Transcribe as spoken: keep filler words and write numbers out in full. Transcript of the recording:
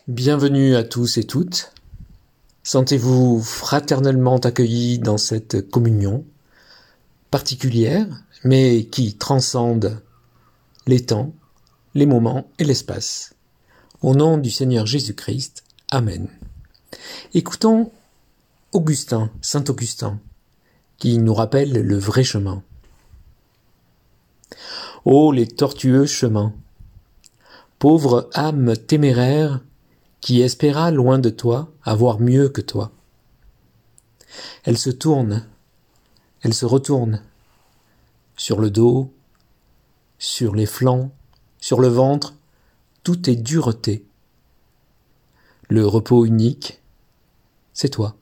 Bienvenue à tous et toutes. Sentez-vous fraternellement accueillis dans cette communion particulière, mais qui transcende les temps, les moments et l'espace. Au nom du Seigneur Jésus-Christ, Amen. Écoutons Augustin, Saint Augustin, qui nous rappelle le vrai chemin. Ô les tortueux chemins! Pauvre âme téméraire, qui espéra loin de toi avoir mieux que toi. Elle se tourne, elle se retourne, sur le dos, sur les flancs, sur le ventre, tout est dureté. Le repos unique, c'est toi.